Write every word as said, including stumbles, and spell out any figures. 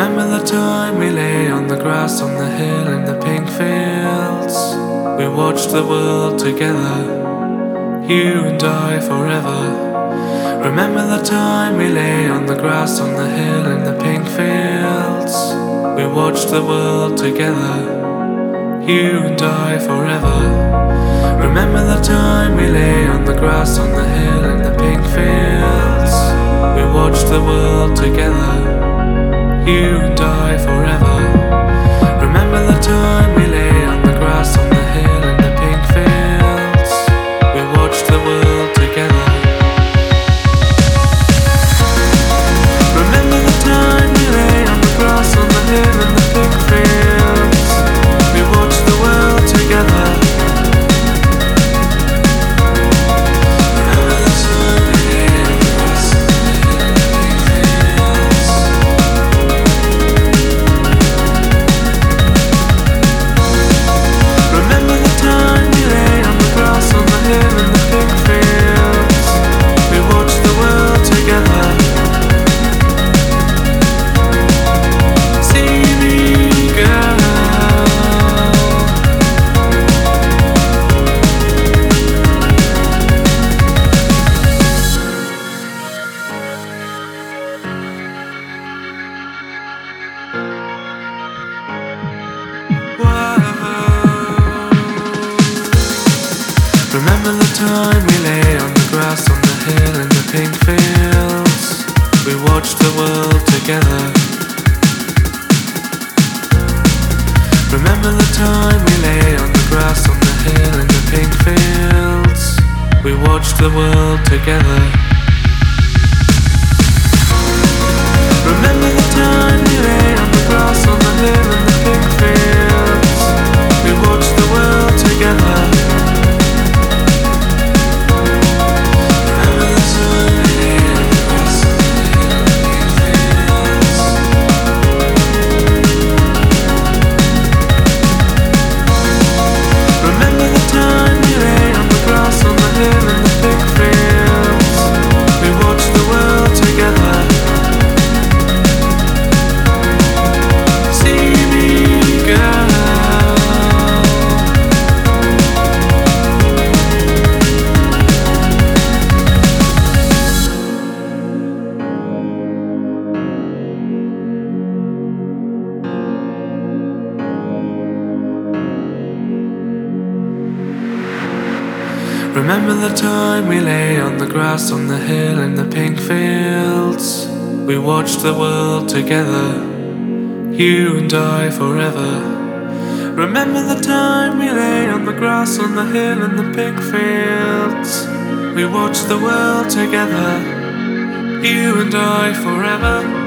Remember the time we lay on the grass on the hill in the pink fields. We watched the world together, you and I forever. Remember the time we lay on the grass on the hill in the pink fields. We watched the world together, you and I forever. Remember the time we lay on the grass on the hill in the pink fields. We watched the world together, you and I forever. Remember the time we lay on the grass on the hill in the pink fields. We watched the world together. Remember the time we lay on the grass on the hill in the pink fields. We watched the world together. Remember the time we lay on the grass on the hill in the pink fields. Remember the time we lay on the grass on the hill in the pink fields. We watched the world together. See me, girl. Remember the time we lay on the grass on the hill in the pink fields. We watched the world together. Remember the time we lay on the grass on the hill in the pink fields. We watched the world together. Remember the time we lay on the grass on the hill in the pink fields. We watched the world together. Remember the time we lay on the grass on the hill in the pink fields. Remember the time we lay on the grass on the hill in the pink fields. We watched the world together. See me, girl. Remember the time we lay on the grass on the hill in the pink fields. We watched the world together, you and I forever. Remember the time we lay on the grass on the hill in the pink fields. We watched the world together, you and I forever.